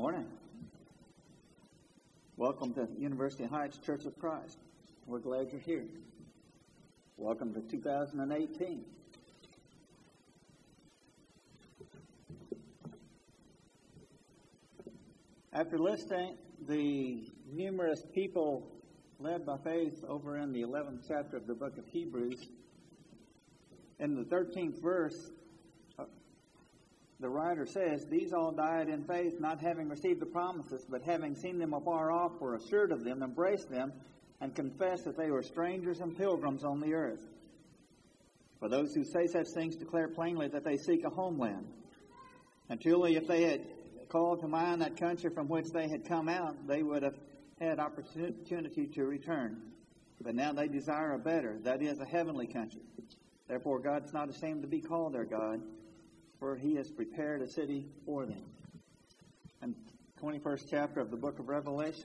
Morning. Welcome to University Heights Church of Christ. We're glad you're here. Welcome to 2018. After listing the numerous people led by faith over in the 11th chapter of the book of Hebrews, in the 13th verse, the writer says, "These all died in faith, not having received the promises, but having seen them afar off, were assured of them, embraced them, and confessed that they were strangers and pilgrims on the earth. For those who say such things declare plainly that they seek a homeland. And truly, if they had called to mind that country from which they had come out, they would have had opportunity to return. But now they desire a better, that is, a heavenly country. Therefore, God is not ashamed to be called their God, for he has prepared a city for them." And 21st chapter of the book of Revelation.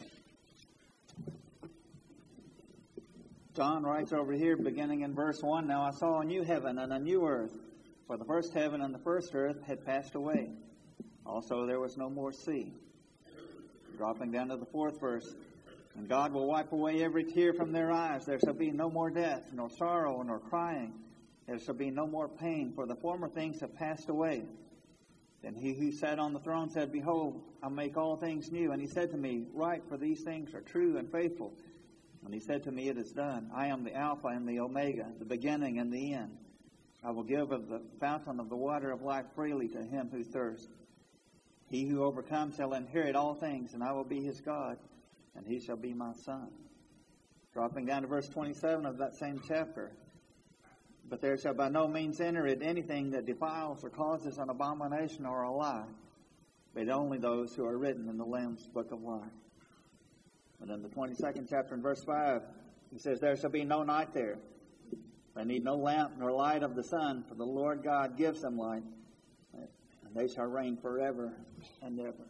John writes over here, beginning in verse 1, "Now I saw a new heaven and a new earth, for the first heaven and the first earth had passed away. Also there was no more sea." Dropping down to the 4th verse, "And God will wipe away every tear from their eyes. There shall be no more death, nor sorrow, nor crying. There shall be no more pain, for the former things have passed away. Then he who sat on the throne said, 'Behold, I make all things new.' And he said to me, 'Write, for these things are true and faithful.' And he said to me, 'It is done. I am the Alpha and the Omega, the beginning and the end. I will give of the fountain of the water of life freely to him who thirsts. He who overcomes shall inherit all things, and I will be his God, and he shall be my son.'" Dropping down to verse 27 of that same chapter, "But there shall by no means enter it anything that defiles or causes an abomination or a lie, but only those who are written in the Lamb's book of life." And in the 22nd chapter in verse 5, he says, "There shall be no night there. They need no lamp nor light of the sun, for the Lord God gives them light, and they shall reign forever and ever."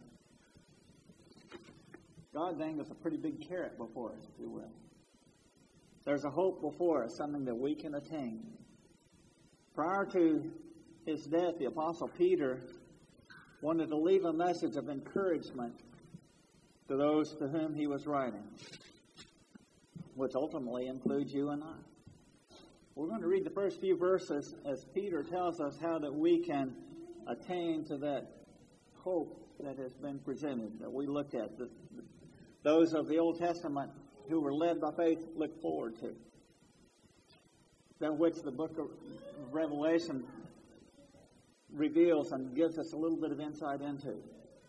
God's aimed us a pretty big carrot before us, if you will. There's a hope before us, something that we can attain. Prior to his death, the Apostle Peter wanted to leave a message of encouragement to those to whom he was writing, which ultimately includes you and I. We're going to read the first few verses as Peter tells us how that we can attain to that hope that has been presented, that we looked at, that those of the Old Testament who were led by faith look forward to, that which the book of Revelation reveals and gives us a little bit of insight into.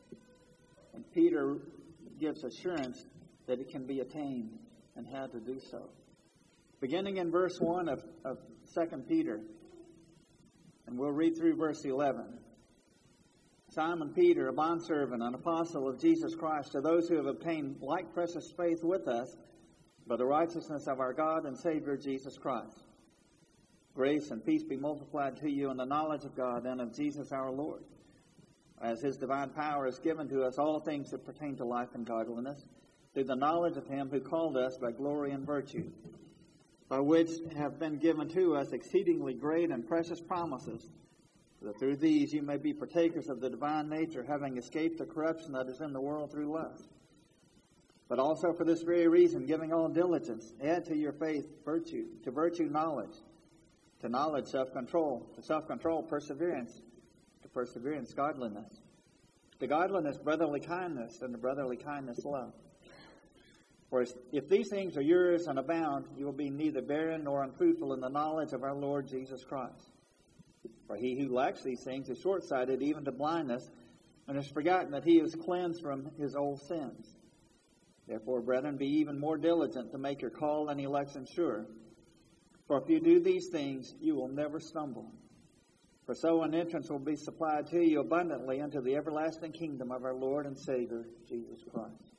And Peter gives assurance that it can be attained and how to do so. Beginning in verse 1 of 2 Peter, and we'll read through verse 11. "Simon Peter, a bondservant, an apostle of Jesus Christ, to those who have obtained like precious faith with us by the righteousness of our God and Savior Jesus Christ. Grace and peace be multiplied to you in the knowledge of God and of Jesus our Lord, as his divine power has given to us all things that pertain to life and godliness, through the knowledge of him who called us by glory and virtue, by which have been given to us exceedingly great and precious promises, that through these you may be partakers of the divine nature, having escaped the corruption that is in the world through lust. But also for this very reason, giving all diligence, add to your faith virtue, to virtue knowledge, to knowledge self-control, to self-control perseverance, to perseverance godliness, to godliness brotherly kindness, and to brotherly kindness love. For if these things are yours and abound, you will be neither barren nor unfruitful in the knowledge of our Lord Jesus Christ. For he who lacks these things is short-sighted even to blindness, and has forgotten that he is cleansed from his old sins. Therefore, brethren, be even more diligent to make your call and election sure. For if you do these things, you will never stumble. For so an entrance will be supplied to you abundantly into the everlasting kingdom of our Lord and Savior, Jesus Christ."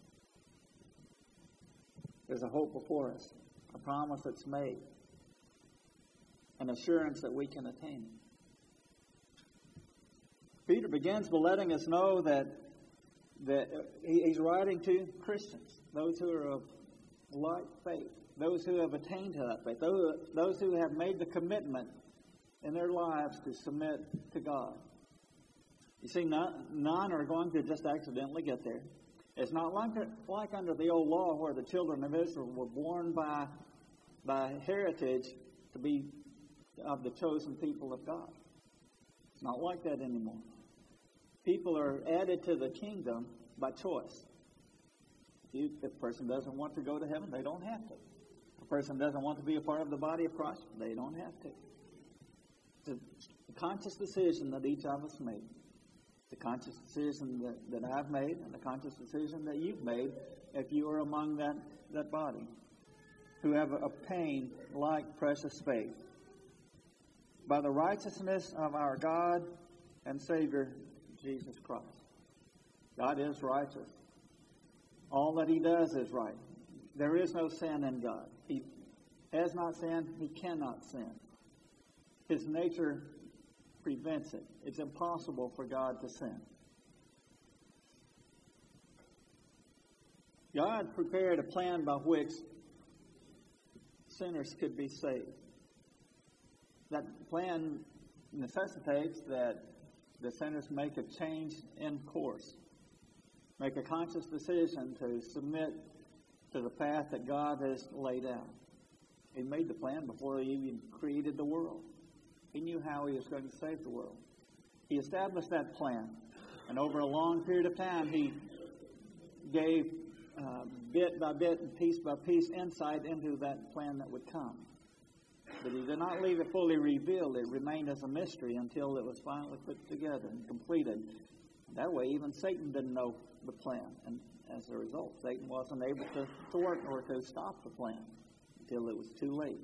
There's a hope before us, a promise that's made, an assurance that we can attain. Peter begins by letting us know that he's writing to Christians, those who are of like faith, those who have attained to that faith, those who have made the commitment in their lives to submit to God. You see, none are going to just accidentally get there. It's not like under the old law where the children of Israel were born by heritage to be of the chosen people of God. It's not like that anymore. People are added to the kingdom by choice. If a person doesn't want to go to heaven, they don't have to. If a person doesn't want to be a part of the body of Christ, they don't have to. It's a conscious decision that each of us made. The conscious decision that I've made and the conscious decision that you've made if you are among that body who have obtained like precious faith. By the righteousness of our God and Savior, Jesus Christ. God is righteous. All that He does is right. There is no sin in God. He has not sinned. He cannot sin. His nature prevents it. It's impossible for God to sin. God prepared a plan by which sinners could be saved. That plan necessitates that the sinners make a change in course, make a conscious decision to submit to the path that God has laid out. He made the plan before He even created the world. He knew how He was going to save the world. He established that plan. And over a long period of time, He gave bit by bit and piece by piece insight into that plan that would come. But He did not leave it fully revealed. It remained as a mystery until it was finally put together and completed. That way, even Satan didn't know the plan. And as a result, Satan wasn't able to work or to stop the plan until it was too late.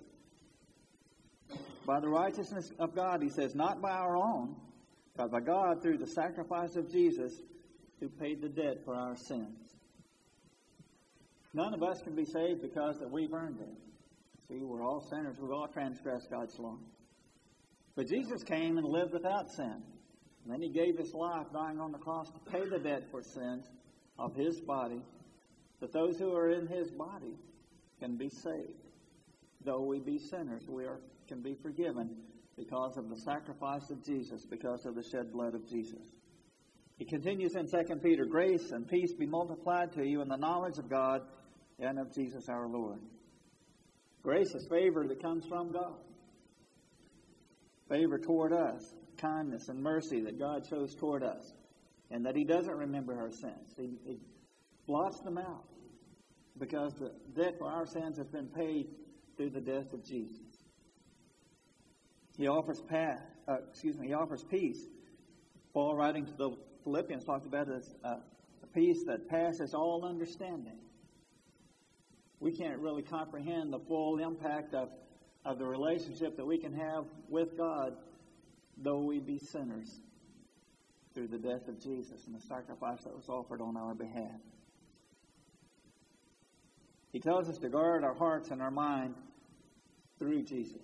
By the righteousness of God, he says, not by our own, but by God through the sacrifice of Jesus who paid the debt for our sins. None of us can be saved because that we've earned it. See, we're all sinners. We've all transgressed God's law. But Jesus came and lived without sin. And then He gave His life dying on the cross to pay the debt for sins of His body, that those who are in His body can be saved. Though we be sinners, can be forgiven because of the sacrifice of Jesus, because of the shed blood of Jesus. He continues in 2 Peter, grace and peace be multiplied to you in the knowledge of God and of Jesus our Lord. Grace is favor that comes from God. Favor toward us, kindness and mercy that God shows toward us, and that He doesn't remember our sins. He blots them out because the debt for our sins has been paid through the death of Jesus. He offers peace. Paul, writing to the Philippians, talked about it as a peace that passes all understanding. We can't really comprehend the full impact of the relationship that we can have with God, though we be sinners, through the death of Jesus and the sacrifice that was offered on our behalf. He tells us to guard our hearts and our mind through Jesus.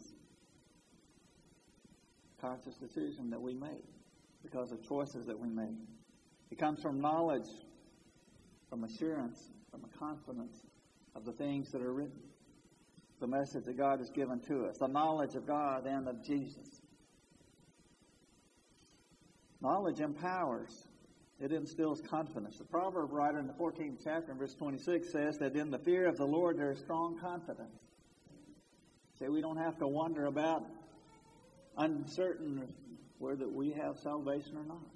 Conscious decision that we make because of choices that we make. It comes from knowledge, from assurance, from a confidence of the things that are written. The message that God has given to us. The knowledge of God and of Jesus. Knowledge empowers. It instills confidence. The proverb writer in the 14th chapter, in verse 26, says that in the fear of the Lord there is strong confidence. See, we don't have to wonder about uncertain whether we have salvation or not.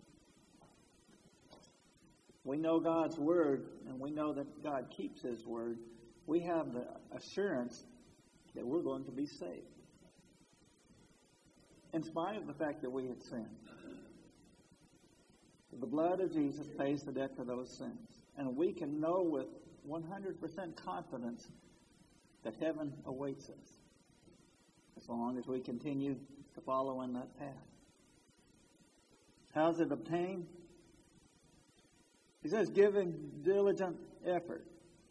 We know God's Word, and we know that God keeps His Word. We have the assurance that we're going to be saved, in spite of the fact that we had sinned. The blood of Jesus pays the debt for those sins. And we can know with 100% confidence that heaven awaits us, as long as we continue to follow in that path. How's it obtained? He says, giving diligent effort.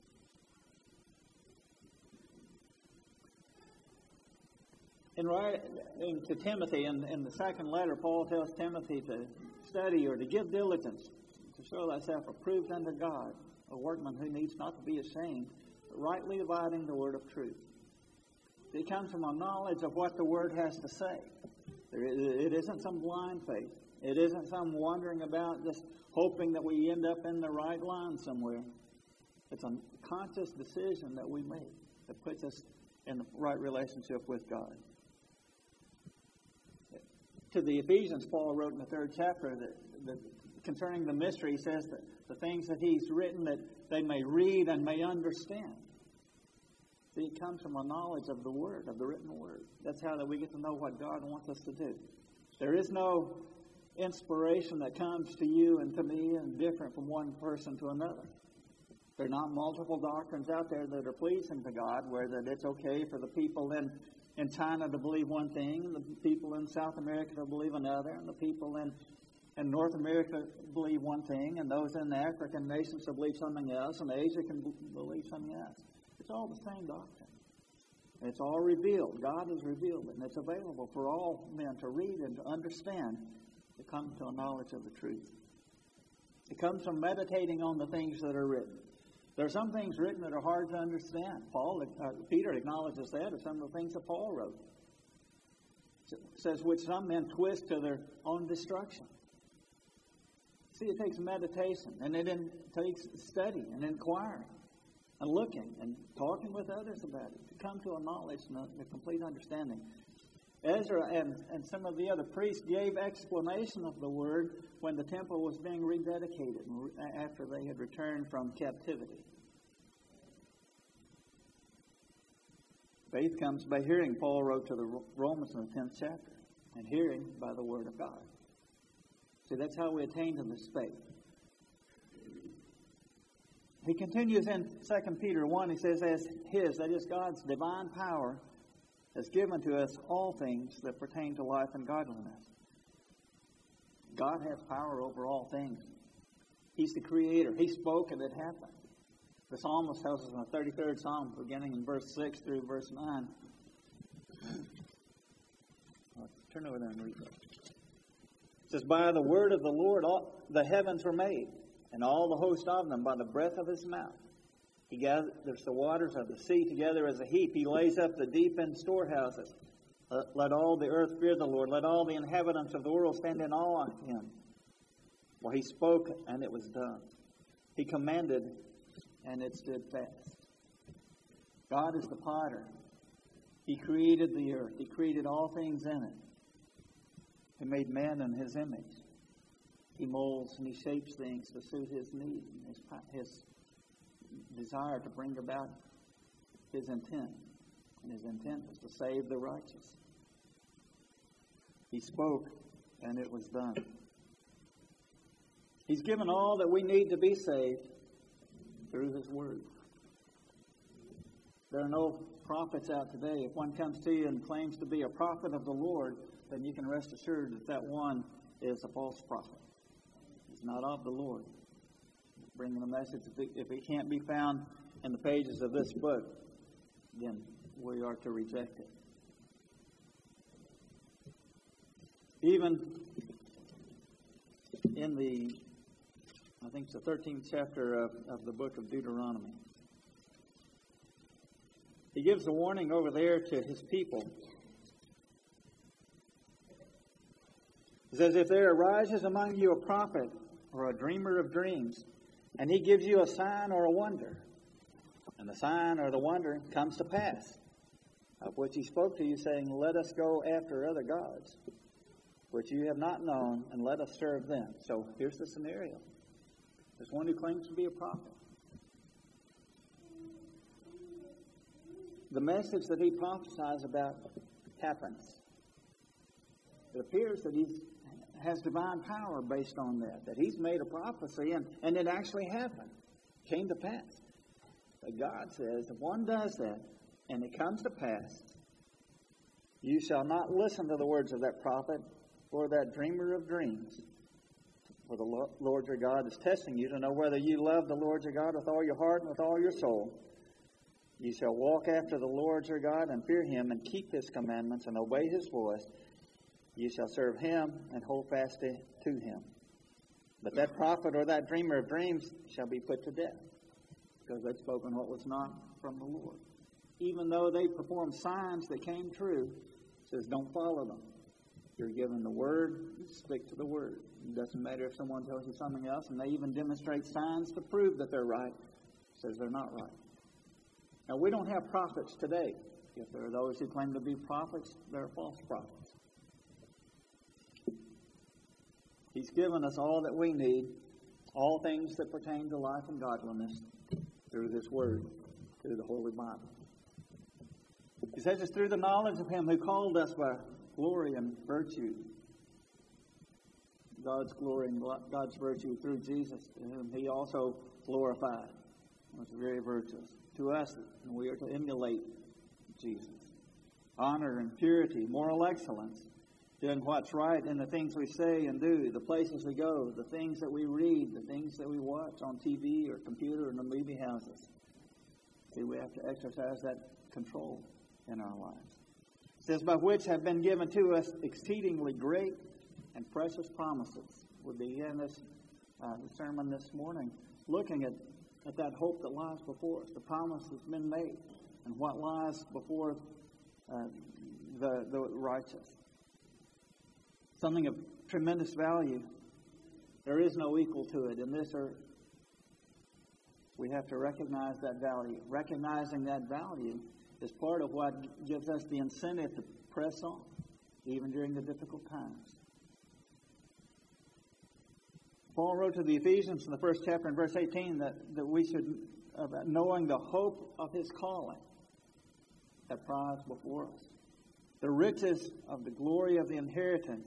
In writing to Timothy, in the second letter, Paul tells Timothy to study or to give diligence, to show thyself approved unto God, a workman who needs not to be ashamed, but rightly dividing the word of truth. It comes from a knowledge of what the Word has to say. It isn't some blind faith. It isn't some wandering about just hoping that we end up in the right line somewhere. It's a conscious decision that we make that puts us in the right relationship with God. To the Ephesians, Paul wrote in the 3rd chapter that concerning the mystery, he says that the things that he's written that they may read and may understand. See, it comes from a knowledge of the Word, of the written Word. That's how that we get to know what God wants us to do. There is no inspiration that comes to you and to me and different from one person to another. There are not multiple doctrines out there that are pleasing to God, where that it's okay for the people in China to believe one thing, and the people in South America to believe another, and the people in North America believe one thing, and those in the African nations to believe something else, and Asia can believe something else. It's all the same doctrine. It's all revealed. God has revealed it, and it's available for all men to read and to understand, to come to a knowledge of the truth. It comes from meditating on the things that are written. There are some things written that are hard to understand. Peter acknowledges that of some of the things that Paul wrote. It says, which some men twist to their own destruction. See, it takes meditation, and it takes study and inquiring and looking and talking with others about it to come to a knowledge and a complete understanding. Ezra and some of the other priests gave explanation of the Word when the temple was being rededicated after they had returned from captivity. Faith comes by hearing, Paul wrote to the Romans in the 10th chapter, and hearing by the Word of God. So that's how we attain to this faith. He continues in 2 Peter 1, he says, as His, that is God's divine power, has given to us all things that pertain to life and godliness. God has power over all things. He's the Creator. He spoke and it happened. The psalmist tells us in the 33rd Psalm, beginning in verse 6 through verse 9. Turn over there and read that. It says, by the word of the Lord all the heavens were made, and all the host of them by the breath of His mouth. He gathers the waters of the sea together as a heap. He lays up the deep in storehouses. Let all the earth fear the Lord. Let all the inhabitants of the world stand in awe of Him. Well, He spoke, and it was done. He commanded, and it stood fast. God is the potter. He created the earth. He created all things in it. He made man in His image. He molds and He shapes things to suit His need, His desire to bring about His intent. And His intent was to save the righteous. He spoke, and it was done. He's given all that we need to be saved through His Word. There are no prophets out today. If one comes to you and claims to be a prophet of the Lord, then you can rest assured that that one is a false prophet. He's not of the Lord. Bringing a message, if it can't be found in the pages of this book, then we are to reject it. Even in the, I think it's the 13th chapter of the book of Deuteronomy, He gives a warning over there to His people. He says, if there arises among you a prophet or a dreamer of dreams, and he gives you a sign or a wonder, and the sign or the wonder comes to pass, of which he spoke to you, saying, let us go after other gods, which you have not known, and let us serve them. So here's the scenario. There's one who claims to be a prophet. The message that he prophesies about happens. It appears that he has divine power based on that he's made a prophecy, and it actually happened. Came to pass. But God says, if one does that, and it comes to pass, you shall not listen to the words of that prophet or that dreamer of dreams. For the Lord your God is testing you to know whether you love the Lord your God with all your heart and with all your soul. You shall walk after the Lord your God and fear Him and keep His commandments and obey His voice. You shall serve Him and hold fast to Him. But that prophet or that dreamer of dreams shall be put to death, because they'd spoken what was not from the Lord. Even though they performed signs that came true, it says don't follow them. You're given the Word, you stick to the Word. It doesn't matter if someone tells you something else, and they even demonstrate signs to prove that they're right. It says they're not right. Now, we don't have prophets today. If there are those who claim to be prophets, they're false prophets. He's given us all that we need, all things that pertain to life and godliness, through this Word, through the Holy Bible. He says it's through the knowledge of Him who called us by glory and virtue. God's glory and God's virtue through Jesus, whom He also glorified. Was very virtuous to us, and we are to emulate Jesus. Honor and purity, moral excellence, doing what's right in the things we say and do, the places we go, the things that we read, the things that we watch on TV or computer in the movie houses. See, we have to exercise that control in our lives. It says, by which have been given to us exceedingly great and precious promises. We began this sermon this morning looking at that hope that lies before us. The promise that's been made and what lies before the righteous. Something of tremendous value. There is no equal to it in this earth. We have to recognize that value. Recognizing that value is part of what gives us the incentive to press on, even during the difficult times. Paul wrote to the Ephesians in the first chapter in verse 18 that we should, about knowing the hope of His calling, that prize before us, the riches of the glory of the inheritance,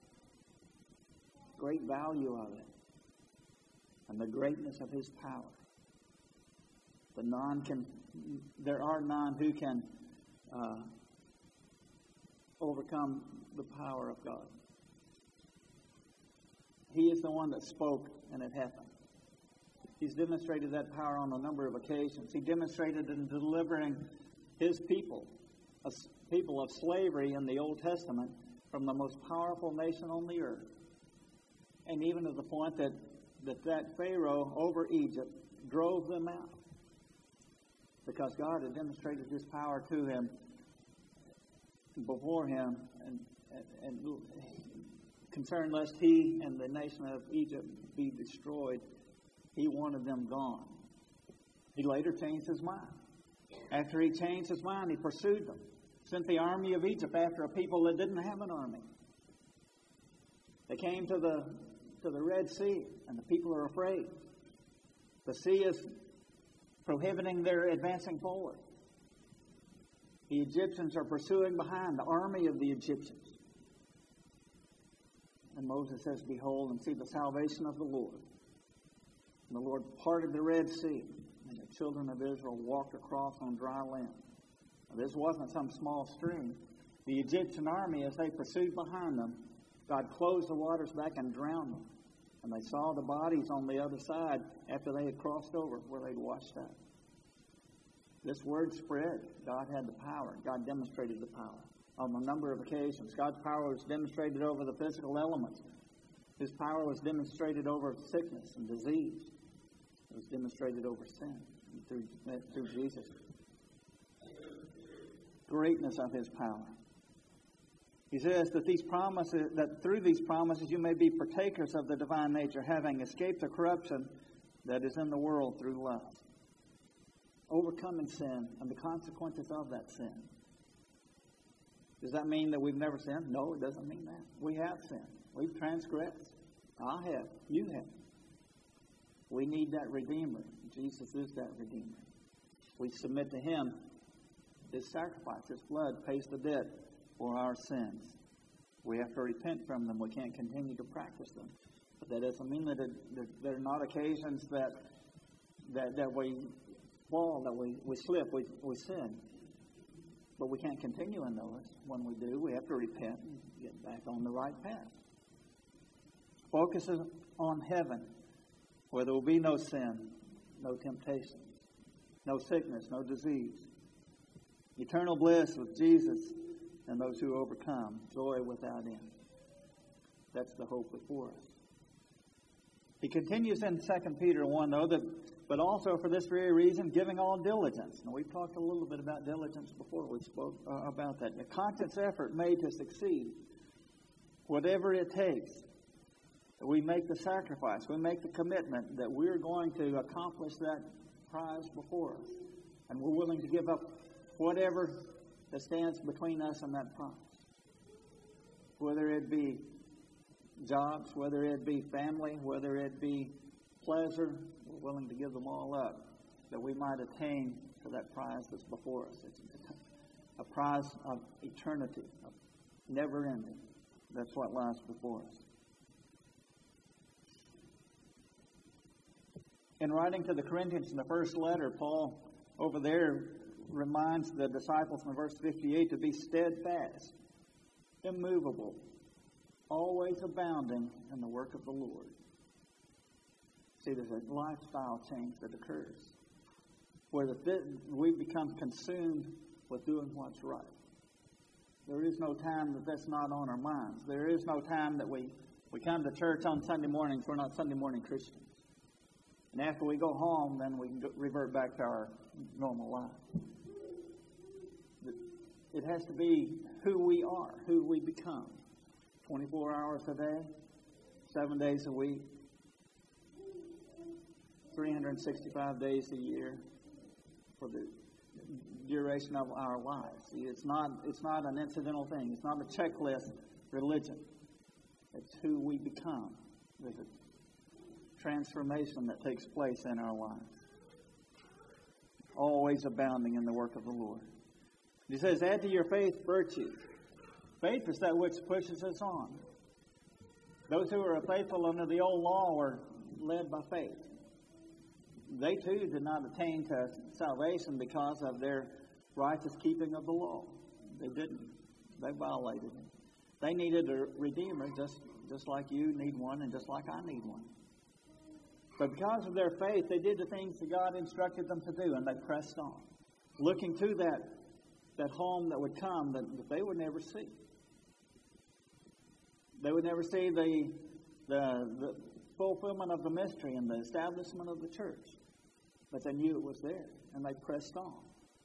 great value of it, and the greatness of His power. There are none who can overcome the power of God. He is the one that spoke and it happened. He's demonstrated that power on a number of occasions. He demonstrated in delivering His people, a people of slavery in the Old Testament, from the most powerful nation on the earth. And even to the point that Pharaoh over Egypt drove them out. Because God had demonstrated His power to him before him, and concerned lest he and the nation of Egypt be destroyed, He wanted them gone. He later changed his mind. After he changed his mind, he pursued them. Sent the army of Egypt after a people that didn't have an army. They came to the Red Sea, and the people are afraid. The sea is prohibiting their advancing forward. The Egyptians are pursuing behind, the army of the Egyptians. And Moses says, behold and see the salvation of the Lord. And the Lord parted the Red Sea, and the children of Israel walked across on dry land. Now, this wasn't some small stream. The Egyptian army, as they pursued behind them, God closed the waters back and drowned them. And they saw the bodies on the other side after they had crossed over where they'd washed up. This word spread. God had the power. God demonstrated the power on a number of occasions. God's power was demonstrated over the physical elements. His power was demonstrated over sickness and disease. It was demonstrated over sin through Jesus. Greatness of His power. He says that through these promises you may be partakers of the divine nature, having escaped the corruption that is in the world through lust. Overcoming sin and the consequences of that sin. Does that mean that we've never sinned? No, it doesn't mean that. We have sinned. We've transgressed. I have. You have. We need that Redeemer. Jesus is that Redeemer. We submit to Him. His sacrifice, His blood, pays the debt for our sins. We have to repent from them. We can't continue to practice them. But that doesn't mean that there are not occasions that we fall, that we slip, we sin. But we can't continue in those. When we do, we have to repent and get back on the right path. Focuses on heaven, where there will be no sin, no temptation, no sickness, no disease. Eternal bliss with Jesus and those who overcome, joy without end. That's the hope before us. He continues in 2 Peter 1, though, but also for this very reason, giving all diligence. Now, we've talked a little bit about diligence before. We spoke about that. A conscious effort made to succeed. whatever it takes, that we make the sacrifice, we make the commitment that we're going to accomplish that prize before us. And we're willing to give up whatever that stands between us and that prize. Whether it be jobs, whether it be family, whether it be pleasure, we're willing to give them all up that we might attain to that prize that's before us. It's a prize of eternity, of never ending. That's what lies before us. In writing to the Corinthians in the first letter, Paul over there reminds the disciples in verse 58 to be steadfast, immovable, always abounding in the work of the Lord. See, there's a lifestyle change that occurs where we become consumed with doing what's right. There is no time that's not on our minds. There is no time that we come to church on Sunday mornings. We're not Sunday morning Christians. And after we go home, then we can revert back to our normal life. It has to be who we are, who we become. 24 hours a day, 7 days a week, 365 days a year for the duration of our lives. See, it's not an incidental thing. It's not a checklist religion. It's who we become. There's a transformation that takes place in our lives. Always abounding in the work of the Lord. He says, add to your faith virtue. Faith is that which pushes us on. Those who were faithful under the old law were led by faith. They too did not attain to salvation because of their righteous keeping of the law. They didn't. They violated it. They needed a Redeemer just like you need one and just like I need one. But because of their faith, they did the things that God instructed them to do, and they pressed on, looking to that home that would come that they would never see. They would never see the fulfillment of the mystery and the establishment of the church. But they knew it was there, and they pressed on.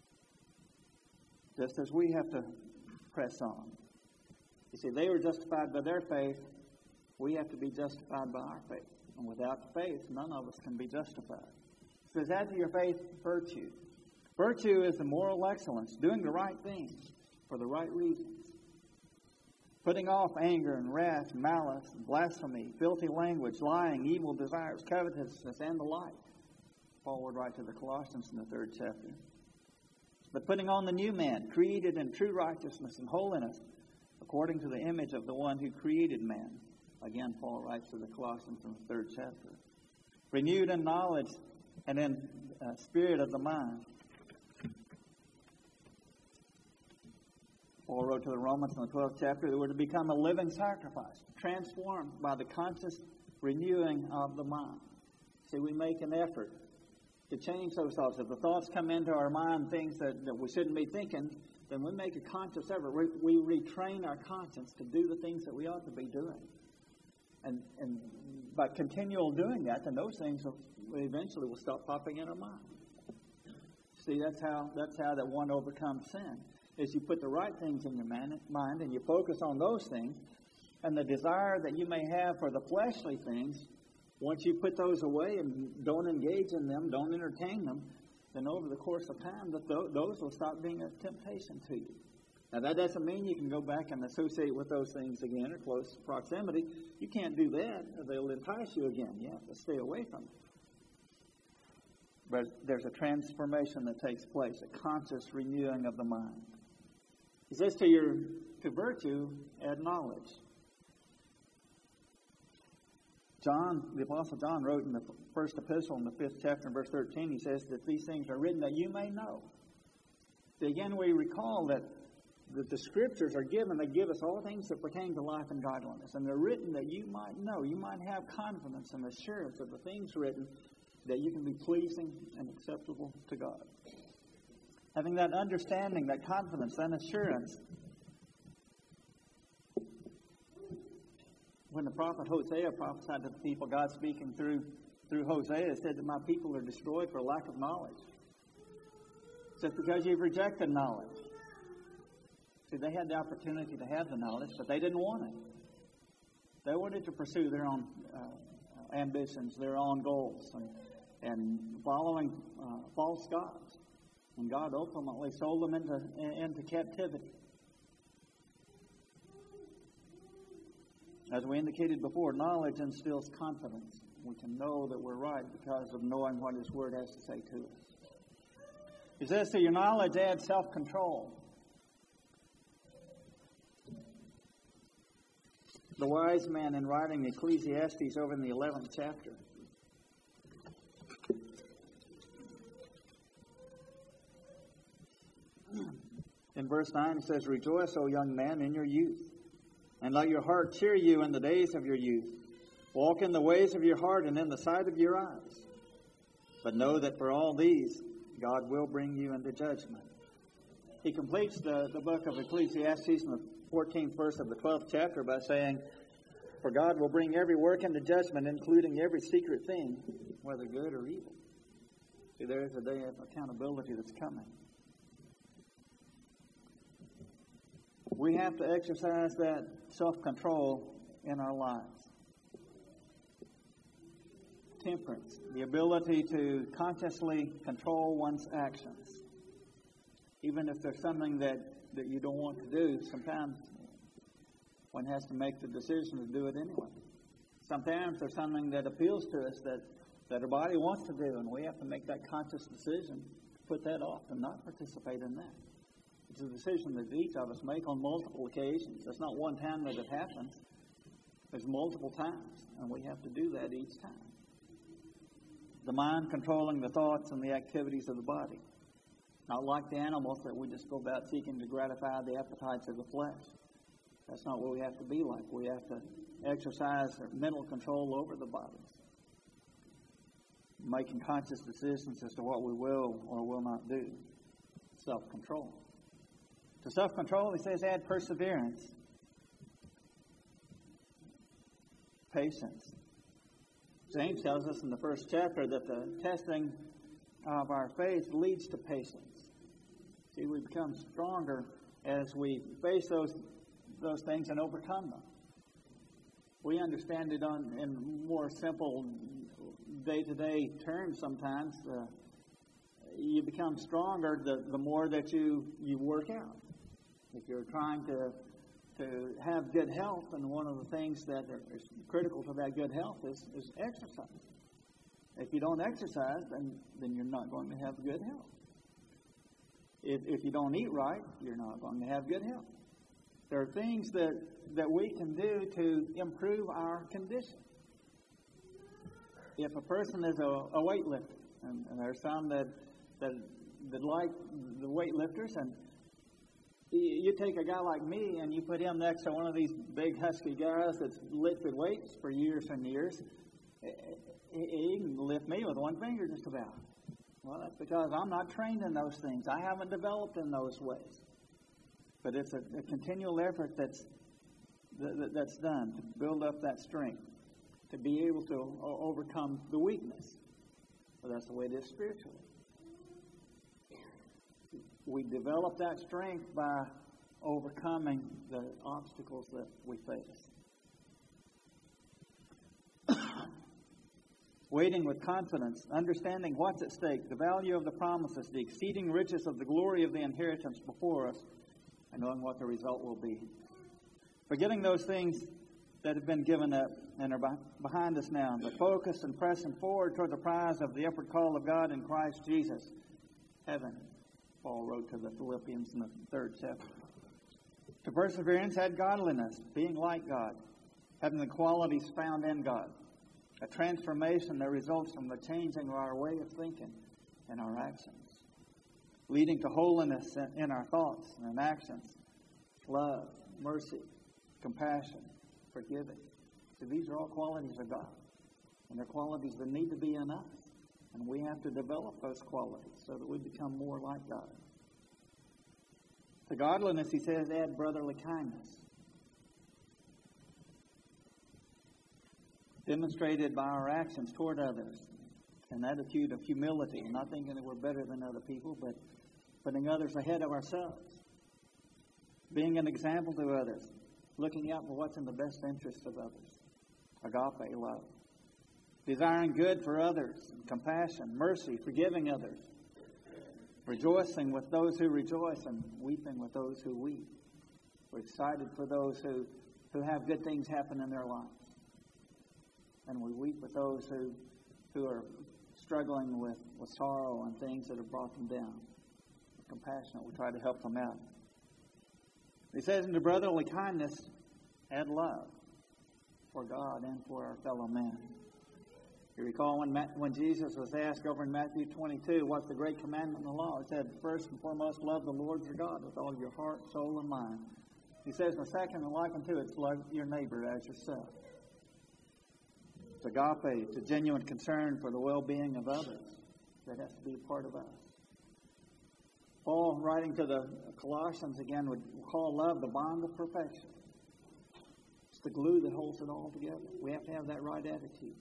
Just as we have to press on. You see, they were justified by their faith. We have to be justified by our faith. And without faith, none of us can be justified. It says, add to your faith virtue. Virtue is the moral excellence, doing the right things for the right reasons. Putting off anger and wrath, malice, and blasphemy, filthy language, lying, evil desires, covetousness, and the like. Paul would write to the Colossians in the 3rd chapter. But putting on the new man, created in true righteousness and holiness, according to the image of the one who created man. Again, Paul writes to the Colossians in the 3rd chapter. Renewed in knowledge and in spirit of the mind. Paul wrote to the Romans in the 12th chapter that we're to become a living sacrifice, transformed by the conscious renewing of the mind. See, we make an effort to change those thoughts. If the thoughts come into our mind, things that we shouldn't be thinking, then we make a conscious effort. We retrain our conscience to do the things that we ought to be doing. And by continual doing that, then those things eventually will stop popping in our mind. See, that's how that one overcomes sin. Is you put the right things in your mind and you focus on those things, and the desire that you may have for the fleshly things, once you put those away and don't engage in them, don't entertain them, then over the course of time, those will stop being a temptation to you. Now, that doesn't mean you can go back and associate with those things again or close proximity. You can't do that, or they'll entice you again. You have to stay away from it. But there's a transformation that takes place, a conscious renewing of the mind. He says to virtue, add knowledge. The Apostle John wrote in the first epistle in the 5th chapter in verse 13, he says that these things are written that you may know. So again, we recall that the Scriptures are given. They give us all things that pertain to life and godliness. And they're written that you might know. You might have confidence and assurance of the things written that you can be pleasing and acceptable to God. Having that understanding, that confidence, that assurance. When the prophet Hosea prophesied to the people, God speaking through Hosea said that my people are destroyed for lack of knowledge. Just because you've rejected knowledge. See, they had the opportunity to have the knowledge, but they didn't want it. They wanted to pursue their own ambitions, their own goals, and following false gods. And God ultimately sold them into captivity. As we indicated before, knowledge instills confidence. We can know that we're right because of knowing what His Word has to say to us. He says, to your knowledge add self-control. The wise man in writing Ecclesiastes over in the 11th chapter. In verse 9 it says, rejoice, O young man, in your youth, and let your heart cheer you in the days of your youth. Walk in the ways of your heart and in the sight of your eyes. But know that for all these, God will bring you into judgment. He completes the book of Ecclesiastes in the 14th verse of the 12th chapter by saying, for God will bring every work into judgment, including every secret thing, whether good or evil. See, there is a day of accountability that's coming. We have to exercise that self-control in our lives. Temperance, the ability to consciously control one's actions. Even if there's something that you don't want to do, sometimes one has to make the decision to do it anyway. Sometimes there's something that appeals to us that our body wants to do, and we have to make that conscious decision to put that off and not participate in that. It's a decision that each of us make on multiple occasions. It's not one time that it happens. There's multiple times, and we have to do that each time. The mind controlling the thoughts and the activities of the body. Not like the animals that we just go about seeking to gratify the appetites of the flesh. That's not what we have to be like. We have to exercise mental control over the bodies. Making conscious decisions as to what we will or will not do. Self-control. To self-control, he says, add perseverance. Patience. James tells us in the first chapter that the testing of our faith leads to patience. See, we become stronger as we face those things and overcome them. We understand it in more simple day-to-day terms sometimes. You become stronger the more that you work out. If you're trying to have good health, and one of the things that is critical to that good health is exercise. If you don't exercise, then you're not going to have good health. If you don't eat right, you're not going to have good health. There are things that we can do to improve our condition. If a person is a weightlifter, and there's some that like the weightlifters, and you take a guy like me and you put him next to one of these big husky guys that's lifted weights for years and years, he can lift me with one finger just about. Well, that's because I'm not trained in those things. I haven't developed in those ways. But it's a continual effort that's done to build up that strength, to be able to overcome the weakness. But that's the way it is spiritually. We develop that strength by overcoming the obstacles that we face. Waiting with confidence, understanding what's at stake, the value of the promises, the exceeding riches of the glory of the inheritance before us, and knowing what the result will be. Forgetting those things that have been given up and are behind us now, but focused and pressing forward toward the prize of the upward call of God in Christ Jesus. Heaven, Paul wrote to the Philippians in the 3rd chapter. To perseverance, add godliness, being like God, having the qualities found in God. A transformation that results from the changing of our way of thinking and our actions. Leading to holiness in our thoughts and actions. Love, mercy, compassion, forgiving. So these are all qualities of God. And they're qualities that need to be in us. And we have to develop those qualities so that we become more like God. To godliness, he says, add brotherly kindness. Demonstrated by our actions toward others. An attitude of humility, not thinking that we're better than other people, but putting others ahead of ourselves. Being an example to others. looking out for what's in the best interest of others. Agape love. Desiring good for others, compassion, mercy, forgiving others. Rejoicing with those who rejoice and weeping with those who weep. We're excited for those who have good things happen in their lives. And we weep with those who are struggling with sorrow and things that have brought them down. We're compassionate. We try to help them out. He says, into brotherly kindness, add love for God and for our fellow man. You recall when Jesus was asked over in Matthew 22, what's the great commandment in the law? It said, first and foremost, love the Lord your God with all your heart, soul, and mind. He says, the second and like unto it, it's love your neighbor as yourself. It's agape. It's a genuine concern for the well-being of others. That has to be a part of us. Paul, writing to the Colossians again, would call love the bond of perfection. It's the glue that holds it all together. We have to have that right attitude.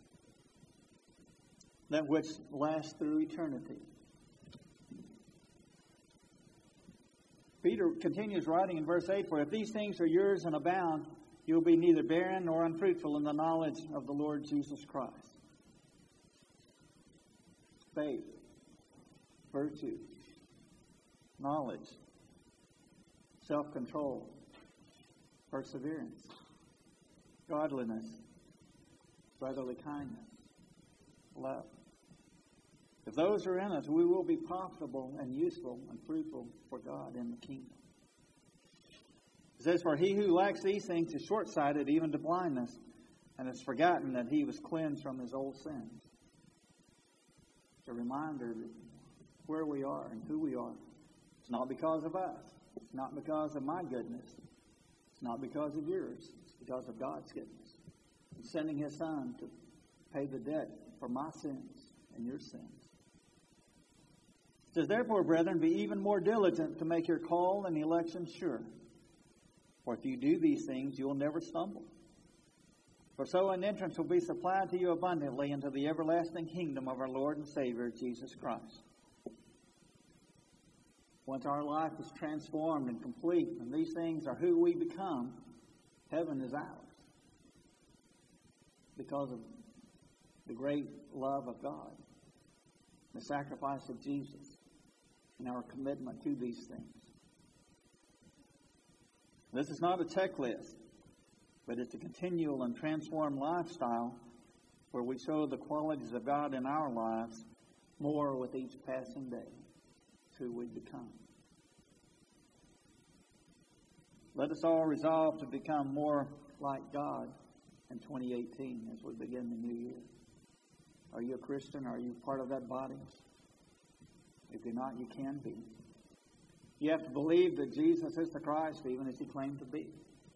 That which lasts through eternity. Peter continues writing in verse 8, for if these things are yours and abound, you will be neither barren nor unfruitful in the knowledge of the Lord Jesus Christ. Faith, virtue, knowledge, self-control, perseverance, godliness, brotherly kindness, love. If those are in us, we will be profitable and useful and fruitful for God in the kingdom. It says, for he who lacks these things is short-sighted even to blindness, and has forgotten that he was cleansed from his old sins. It's a reminder of where we are and who we are. It's not because of us. It's not because of my goodness. It's not because of yours. It's because of God's goodness. He's sending His Son to pay the debt for my sins and your sins. It says, therefore, brethren, be even more diligent to make your call and election sure. For if you do these things, you will never stumble. For so an entrance will be supplied to you abundantly into the everlasting kingdom of our Lord and Savior, Jesus Christ. Once our life is transformed and complete, and these things are who we become, heaven is ours. Because of the great love of God, the sacrifice of Jesus, and our commitment to these things. This is not a checklist, but it's a continual and transformed lifestyle where we show the qualities of God in our lives more with each passing day. It's who we become. Let us all resolve to become more like God in 2018 as we begin the new year. Are you a Christian? Are you part of that body? If you're not, you can be. You have to believe that Jesus is the Christ, even as He claimed to be.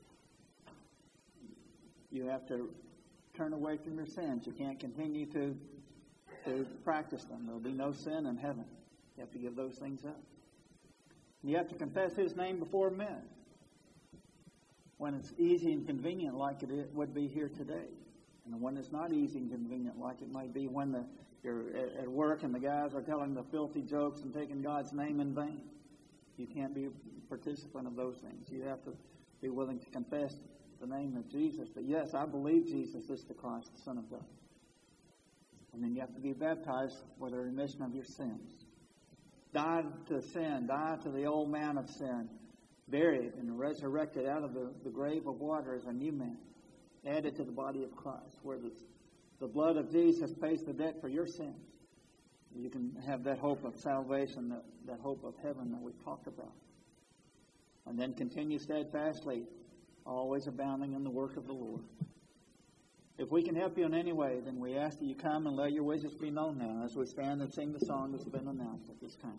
You have to turn away from your sins. You can't continue to practice them. There will be no sin in heaven. You have to give those things up. You have to confess His name before men when it's easy and convenient like it would be here today. And when it's not easy and convenient like it might be when you're at work and the guys are telling the filthy jokes and taking God's name in vain. You can't be a participant of those things. You have to be willing to confess the name of Jesus. But yes, I believe Jesus is the Christ, the Son of God. And then you have to be baptized for the remission of your sins. Die to sin. Die to the old man of sin. Buried and resurrected out of the grave of water as a new man. Added to the body of Christ, where the blood of Jesus pays the debt for your sins. You can have that hope of salvation, that hope of heaven that we've talked about. And then continue steadfastly, always abounding in the work of the Lord. If we can help you in any way, then we ask that you come and let your wishes be known now as we stand and sing the song that's been announced at this time.